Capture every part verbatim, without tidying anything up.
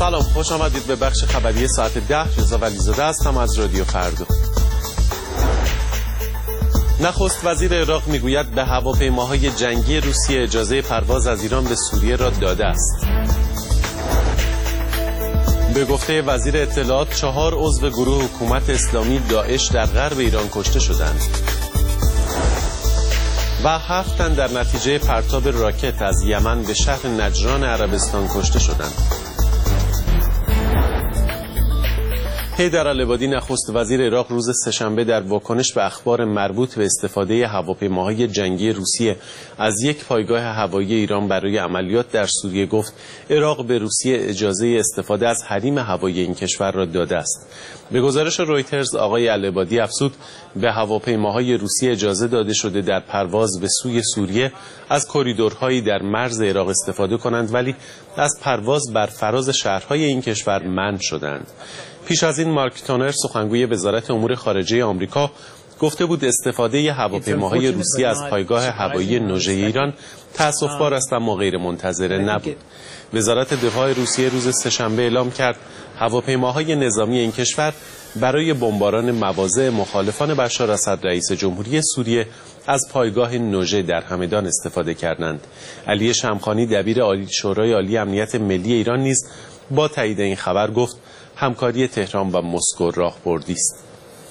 سلام، خوش آمدید به بخش خبری ساعت ده. رضا ولیزاده هستم از رادیو فردا. نخست وزیر عراق میگوید به هواپیماهای جنگی روسیه اجازه پرواز از ایران به سوریه را داده است. به گفته وزیر اطلاعات چهار عضو گروه حکومت اسلامی داعش در غرب ایران کشته شدند و هفت تن در نتیجه پرتاب راکت از یمن به شهر نجران عربستان کشته شدند. حیدرالعبادی نخست وزیر عراق روز سه‌شنبه در واکنش به اخبار مربوط به استفاده هواپیماهای جنگی روسیه از یک پایگاه هوایی ایران برای عملیات در سوریه گفت عراق به روسیه اجازه استفاده از حریم هوایی این کشور را داده است. به گزارش رویترز آقای العبادی افزود به هواپیماهای روسیه اجازه داده شده در پرواز به سوی سوریه از کریدورهایی در مرز عراق استفاده کنند، ولی از پرواز بر فراز شهرهای این کشور منع شدند. پیش از این مارک تونر سخنگوی وزارت امور خارجه آمریکا گفته بود استفاده هواپیماهای روسیه از پایگاه هوایی نوژه ایران تأسف‌بار است اما غیر منتظره نبود. وزارت دفاع روسیه روز سه‌شنبه اعلام کرد هواپیماهای نظامی این کشور برای بمباران مواضع مخالفان بشار اسد رئیس جمهوری سوریه از پایگاه نوژه در همدان استفاده کردند. علی شمخانی دبیر عالی شورای عالی امنیت ملی ایران نیز با تایید این خبر گفت همکاری تهران و مسکو راهبردی است.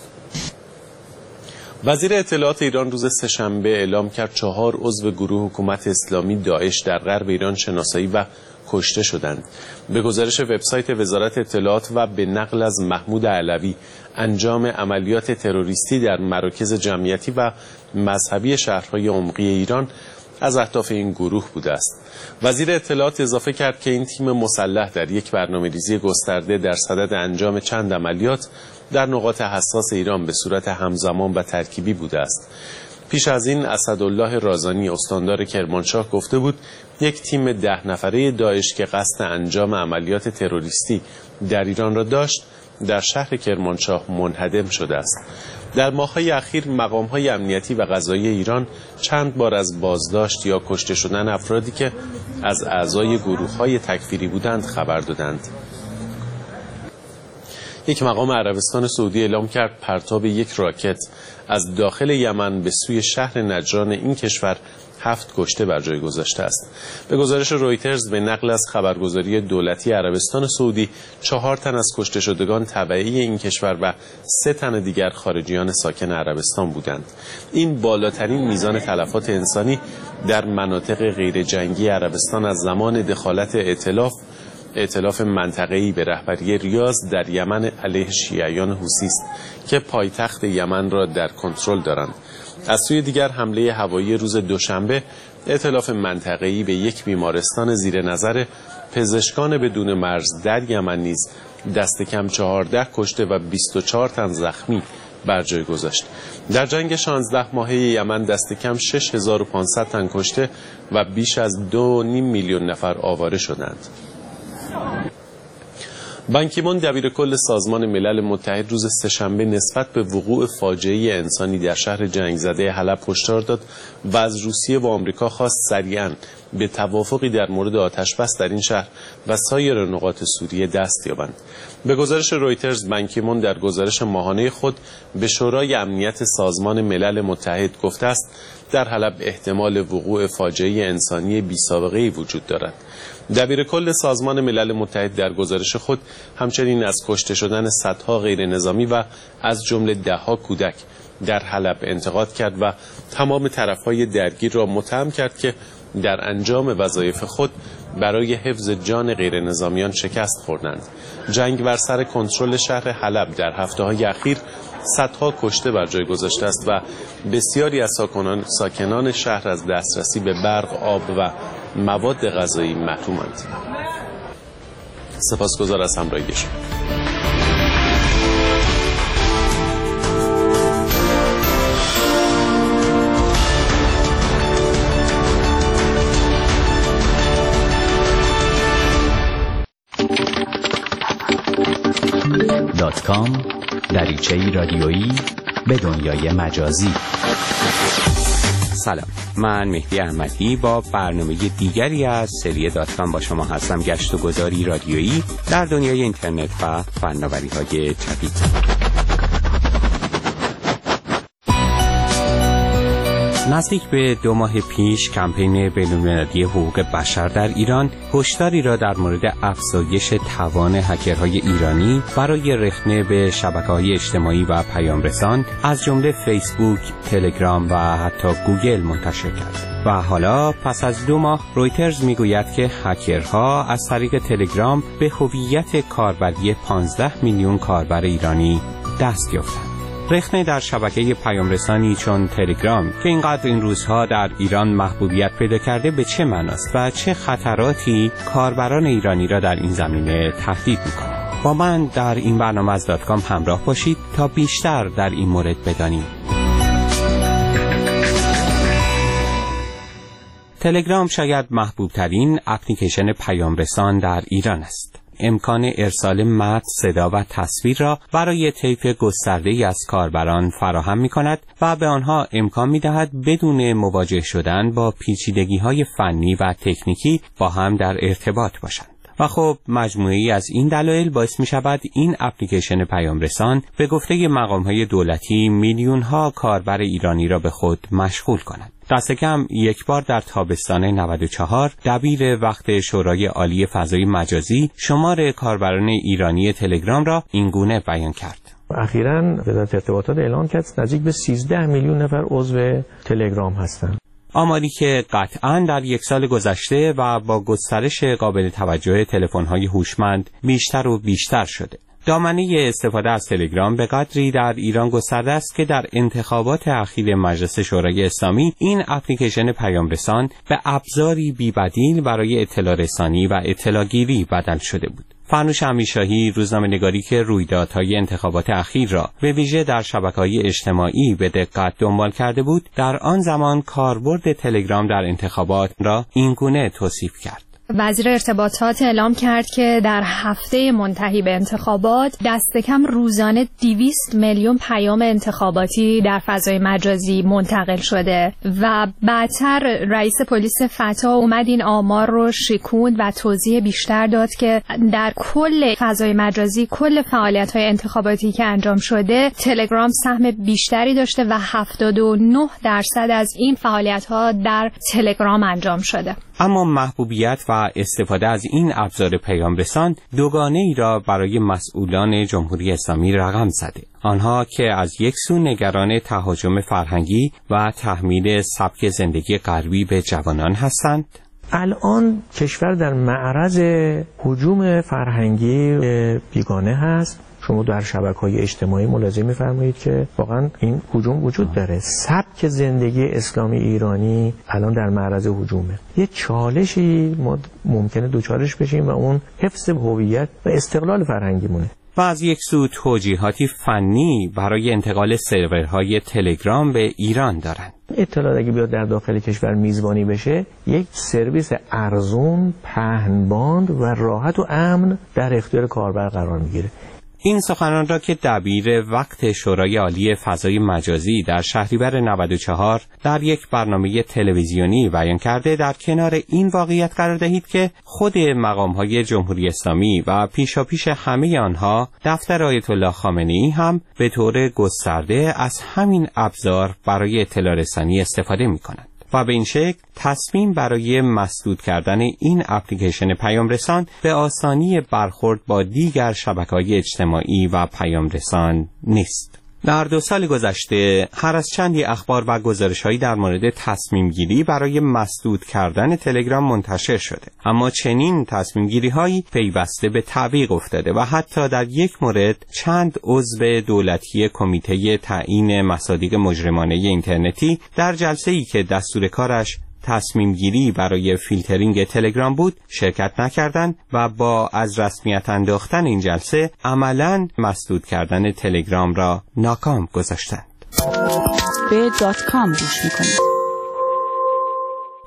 وزیر اطلاعات ایران روز سه‌شنبه اعلام کرد چهار عضو گروه حکومت اسلامی داعش در غرب ایران شناسایی و کشته شدند. به گزارش وبسایت وزارت اطلاعات و به نقل از محمود علوی، انجام عملیات تروریستی در مراکز جمعیتی و مذهبی شهرهای عمقی ایران از اهداف این گروه بوده است. وزیر اطلاعات اضافه کرد که این تیم مسلح در یک برنامه‌ریزی گسترده در صدد انجام چند عملیات در نقاط حساس ایران به صورت همزمان و ترکیبی بوده است. پیش از این اسدالله رازانی استاندار کرمانشاه گفته بود یک تیم ده نفره داعش که قصد انجام عملیات تروریستی در ایران را داشت در شهر کرمانشاه منهدم شده است. در ماه‌های اخیر مقام‌های امنیتی و قضایی ایران چند بار از بازداشت یا کشته شدن افرادی که از اعضای گروه‌های تکفیری بودند خبر دادند. یک مقام عربستان سعودی اعلام کرد پرتاب یک راکت از داخل یمن به سوی شهر نجران این کشور هفت کشته بر جای گذاشته است. به گزارش رویترز به نقل از خبرگزاری دولتی عربستان سعودی چهار تن از کشته شدگان تبعی این کشور و سه تن دیگر خارجیان ساکن عربستان بودند. این بالاترین میزان تلفات انسانی در مناطق غیر جنگی عربستان از زمان دخالت ائتلاف ائتلاف منطقه‌ای به رهبری ریاض در یمن علیه شیعیان حوثی است که پایتخت یمن را در کنترل دارند. از سوی دیگر حمله هوایی روز دوشنبه ائتلاف منطقه‌ای به یک بیمارستان زیر نظر پزشکان بدون مرز در یمن نیز دست کم چهارده کشته و بیست و چهار تن زخمی بر جای گذاشت. در جنگ شانزده ماهه یمن دست کم شش هزار و پانصد تن کشته و بیش از دو و نیم میلیون نفر آواره شدند. بان کی مون دبیرکل سازمان ملل متحد روز سه‌شنبه نسبت به وقوع فاجعه انسانی در شهر جنگ زده حلب هشدار داد و از روسیه و آمریکا خواست سریعاً به توافقی در مورد آتش‌بس در این شهر و سایر نقاط سوریه دست یابند. به گزارش رویترز بان کی مون در گزارش ماهانه خود به شورای امنیت سازمان ملل متحد گفته است در حلب احتمال وقوع فاجعه انسانی بی‌سابقه‌ای وجود دارد. دبیرکل سازمان ملل متحد در گزارش خود همچنین از کشته شدن صدها غیر نظامی و از جمله ده‌ها کودک در حلب انتقاد کرد و تمام طرف‌های درگیر را متهم کرد که در انجام وظایف خود برای حفظ جان غیر نظامیان شکست خوردند. جنگ بر سر کنترل شهر حلب در هفته‌های اخیر صدها کشته بر جای گذاشته است و بسیاری از ساکنان, ساکنان شهر از دسترسی به برق، آب و مواد غذایی محرومند. سپاسگزار از همراهی شما. دات کام دریچه‌ای رادیویی به دنیای مجازی. سلام، من مهدی احمدی با برنامه دیگری از سری دات کام با شما هستم. گشت و گذاری رادیویی در دنیای اینترنت و فناوری‌های جدید. نزدیک به دو ماه پیش کمپین بین‌المللی حقوق بشر در ایران هشداری را در مورد افزایش توان هکرهای ایرانی برای رخنه به شبکه‌های اجتماعی و پیام‌رسان از جمله فیسبوک، تلگرام و حتی گوگل منتشر کرد. و حالا پس از دو ماه رویترز میگوید که هکرها از طریق تلگرام به هویت کاربری پانزده میلیون کاربر ایرانی دست یافتند. رخنه در شبکه پیام‌رسانی چون تلگرام که اینقدر این روزها در ایران محبوبیت پیدا کرده به چه معناست و چه خطراتی کاربران ایرانی را در این زمینه تهدید می‌کند؟ با من در این برنامه از دات کام همراه باشید تا بیشتر در این مورد بدانیم. تلگرام شاید محبوب‌ترین اپلیکیشن پیام‌رسان در ایران است. امکان ارسال متن، صدا و تصویر را برای طیف گسترده‌ای از کاربران فراهم می‌کند و به آنها امکان می‌دهد بدون مواجه شدن با پیچیدگی‌های فنی و تکنیکی با هم در ارتباط باشند. و خب مجموعه‌ای از این دلایل باعث می‌شود این اپلیکیشن پیام‌رسان به گفته مقام‌های دولتی میلیون‌ها کاربر ایرانی را به خود مشغول کند. دست کم یک بار در تابستان نود و چهار دبیر وقت شورای عالی فضای مجازی شمار کاربران ایرانی تلگرام را اینگونه بیان کرد. اخیراً وزارت ارتباطات اعلام کرد نزدیک به سیزده میلیون نفر عضو تلگرام هستند. آماری که قطعاً در یک سال گذشته و با گسترش قابل توجه تلفن‌های هوشمند بیشتر و بیشتر شده. دامنه استفاده از تلگرام به قدری در ایران گسترده است که در انتخابات اخیر مجلس شورای اسلامی این اپلیکیشن پیام‌رسان به ابزاری بی‌بدیل برای اطلاع رسانی و اطلاع گیری بدل شده بود. فانوش امیرشاهی، روزنامه‌نگاری که رویدادهای انتخابات اخیر را به ویژه در شبکه‌های اجتماعی به دقت دنبال کرده بود، در آن زمان کاربرد تلگرام در انتخابات را اینگونه توصیف کرد. وزیر ارتباطات اعلام کرد که در هفته منتهی به انتخابات دست کم روزانه دویست میلیون پیام انتخاباتی در فضای مجازی منتقل شده و بعدتر رئیس پلیس فتا اومد این آمار رو شکوند و توضیح بیشتر داد که در کل فضای مجازی کل فعالیت‌های انتخاباتی که انجام شده تلگرام سهم بیشتری داشته و هفتاد و نه درصد از این فعالیت‌ها در تلگرام انجام شده. اما محبوبیت و استفاده از این ابزار پیام‌رسان دوگانه ای را برای مسئولان جمهوری اسلامی رقم زده. آنها که از یک سو نگران تهاجم فرهنگی و تحمیل سبک زندگی غربی به جوانان هستند. الان کشور در معرض هجوم فرهنگی بیگانه هست. شما در شبکه‌های اجتماعی ملاحظه می‌فرمایید که واقعا این هجوم وجود داره. سبک زندگی اسلامی ایرانی الان در معرض هجومه. یه چالشی ما ممکنه دوچارش بشیم و اون حفظ هویت و استقلال فرهنگیمونه. و از یک سو توجیهاتی فنی برای انتقال سرورهای تلگرام به ایران دارند. اطلاعات اگه بیاد در داخل کشور میزبانی بشه، یک سرویس ارزون، پهن‌باند و راحت و امن در اختیار کاربر قرار میگیره. این سخنان را که دبیر وقت شورای عالی فضای مجازی در شهریور نود و چهار در یک برنامه تلویزیونی بیان کرده، در کنار این واقعیت قرار دهید که خود مقام‌های جمهوری اسلامی و پیشاپیش همه آنها دفتر آیت الله خامنه‌ای هم به طور گسترده از همین ابزار برای اطلاع رسانی استفاده می‌کنند. و به این شکل تصمیم برای مسدود کردن این اپلیکیشن پیام‌رسان به آسانی برخورد با دیگر شبکه‌های اجتماعی و پیام‌رسان نیست. در دو سال گذشته هر از چندی اخبار و گزارش‌هایی در مورد تصمیم گیری برای مسدود کردن تلگرام منتشر شده، اما چنین تصمیم گیری‌هایی پیوسته به تعویق افتاده و حتی در یک مورد چند عضو دولتی کمیته تعیین مصادیق مجرمانه اینترنتی در جلسه‌ای که دستور کارش تصمیم گیری برای فیلترینگ تلگرام بود شرکت نکردند و با از رسمیت انداختن این جلسه عملاً مسدود کردن تلگرام را ناکام گذاشتند. به دات کام گوش میکنید.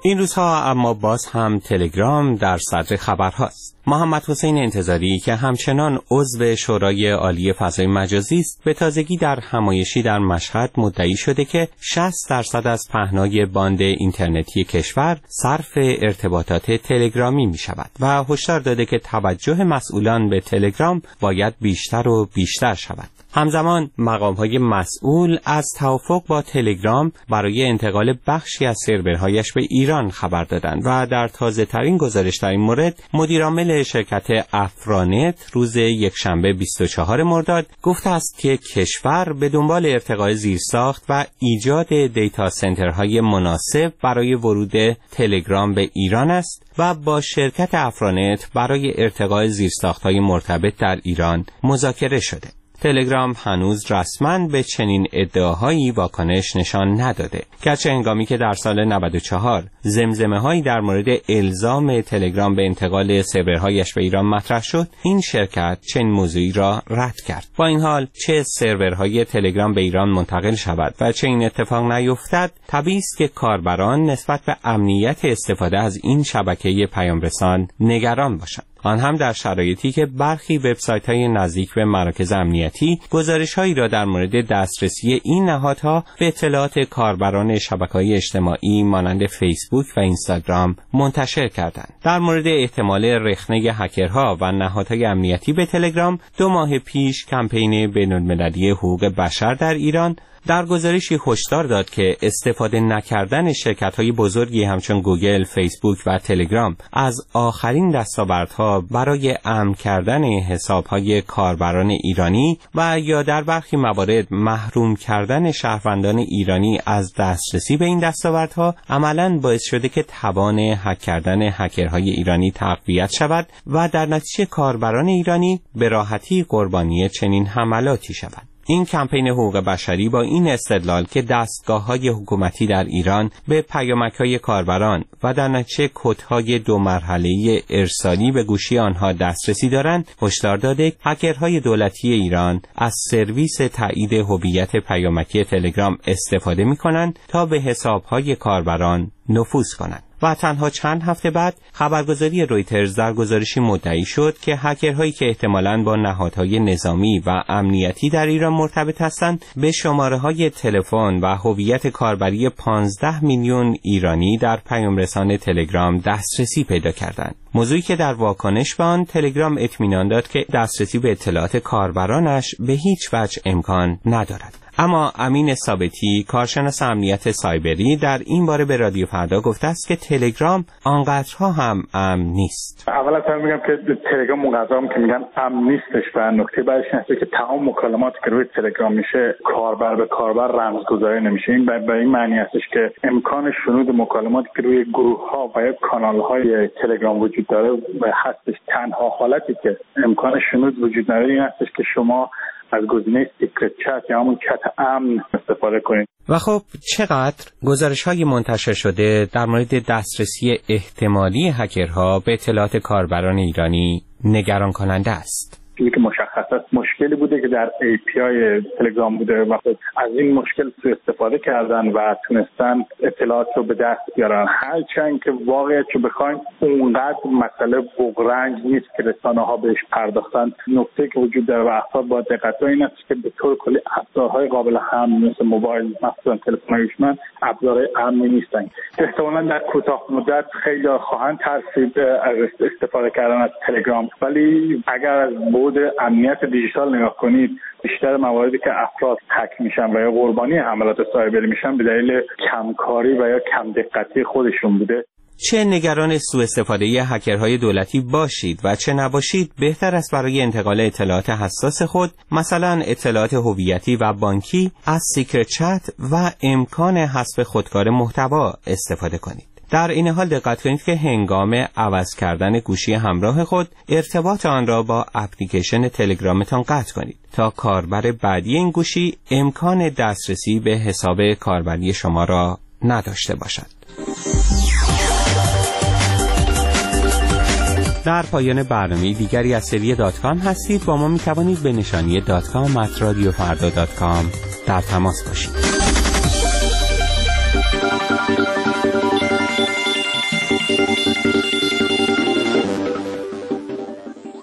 این روزها اما باز هم تلگرام در صدر خبرهاست. محمد حسین انتظاری که همچنان عضو شورای عالی فضای مجازی است، به تازگی در همایشی در مشهد مدعی شده که شصت درصد از پهنای باند اینترنتی کشور صرف ارتباطات تلگرامی می شود و هشدار داده که توجه مسئولان به تلگرام باید بیشتر و بیشتر شود. همزمان مقام‌های مسئول از توافق با تلگرام برای انتقال بخشی از سرورهایش به ایران خبر دادند و در تازه‌ترین گزارش در این مورد مدیرعامل شرکت افرانت روز یکشنبه بیست و چهارم مرداد گفته است که کشور به دنبال ارتقاء زیرساخت و ایجاد دیتا سنترهای مناسب برای ورود تلگرام به ایران است و با شرکت افرانت برای ارتقاء زیرساخت‌های مرتبط در ایران مذاکره شده. تلگرام هنوز رسما به چنین ادعاهایی واکنش نشان نداده، گرچه هنگامی که در سال نود و چهار زمزمه‌هایی در مورد الزام تلگرام به انتقال سرورهایش به ایران مطرح شد، این شرکت چنین موضوعی را رد کرد. با این حال چه سرورهای تلگرام به ایران منتقل شود و چه این اتفاق نیفتد، طبیعی است که کاربران نسبت به امنیت استفاده از این شبکه پیامرسان نگران باشند، آن هم در شرایطی که برخی وبسایت‌های نزدیک به مراکز امنیتی گزارش‌هایی را در مورد دسترسی این نهادها به اطلاعات کاربران شبکه‌های اجتماعی مانند فیسبوک و اینستاگرام منتشر کردند. در مورد احتمال رخنه هکرها و نهادهای امنیتی به تلگرام، دو ماه پیش کمپین بین‌المللی حقوق بشر در ایران در گزارشی هشدار داد که استفاده نکردن شرکت‌های بزرگی همچون گوگل، فیسبوک و تلگرام از آخرین دستاوردها برای امن کردن حساب‌های کاربران ایرانی و یا در برخی موارد محروم کردن شهروندان ایرانی از دسترسی به این دستاوردها عملاً باعث شده که توان هک کردن هکرهای ایرانی تقویت شود و در نتیجه کاربران ایرانی به راحتی قربانی چنین حملاتی شود. این کمپین حقوق بشری با این استدلال که دستگاه‌های حکومتی در ایران به پیامک‌های کاربران و در نتیجه کدهای دو مرحله‌ای ارسالی به گوشی آنها دسترسی دارند، هشدار داده هکرهای دولتی ایران از سرویس تایید هویت پیامکی تلگرام استفاده می‌کنند تا به حساب‌های کاربران نفوذ کنند. و تنها چند هفته بعد خبرگزاری رویترز در گزارشی مدعی شد که هکرهایی که احتمالاً با نهادهای نظامی و امنیتی در ایران مرتبط هستند به شماره‌های تلفن و هویت کاربری پانزده میلیون ایرانی در پیامرسان تلگرام دسترسی پیدا کردند. موضوعی که در واکنش به آن تلگرام اطمینان داد که دسترسی به اطلاعات کاربرانش به هیچ وجه امکان ندارد. اما امین ثابتی، کارشناس امنیت سایبری، در این باره به رادیو فردا گفته است که تلگرام آنقدرها هم امن نیست. اول از همه میگم که تلگرام اونقدر هم که میگن امن نیستش و نکته بعدش اینه که تمام مکالماتی که روی تلگرام میشه کاربر به کاربر رمزگذاری نمیشه. این به این معنی هستش که امکان شنود مکالماتی که روی گروه ها و یا کانال های تلگرام وجود داره و هستش، تنها حالتی که امکان شنود وجود نداره این هستش که شما از گزینه سیکرت چت یا همون چت امن استفاده کنید. و خب چقدر گزارش‌های منتشر شده در مورد دسترسی احتمالی هکرها به اطلاعات کاربران ایرانی نگران کننده است. چیزی که مشخص است مشکلی بوده که در ای پی آی تلگرام بوده و از این مشکل سوء استفاده کردن و تونستن اطلاعات رو به دست بیارن. هرچند که واقعیت رو بخواین اونقدر مسئله بغرنج نیست که رسانه ها بهش پرداختن. نکته که وجود داره و افراد با دقت این است که به طور کلی ابزارهای قابل حمل مثل موبایل، مثلا تلفن هوشمند، ابزارهای امنی نیستن. احتمالاً در کوتاه مدت خیلی خواهند ترسید از استفاده کردن از تلگرام، ولی اگر از بود امنیت دیجیتال نگاه کنید، بیشتر مواردی که افراد هک میشن و یا قربانی حملات سایبری میشن به دلیل کمکاری و یا کم دقتی خودشون بوده. چه نگران سوء استفاده هکرهای دولتی باشید و چه نباشید، بهتر است برای انتقال اطلاعات حساس خود، مثلا اطلاعات هویتی و بانکی، از سیکرت چت و امکان حذف خودکار محتوا استفاده کنید. در این حال دقت کنید که هنگام عوض کردن گوشی همراه خود ارتباط آن را با اپلیکیشن تلگرامتان قطع کنید تا کاربر بعدی این گوشی امکان دسترسی به حساب کاربری شما را نداشته باشد. در پایان برنامه دیگری از سری دات کام هستید. با ما می توانید به نشانی دات کام ات رادیو فردا دات کام در تماس باشید.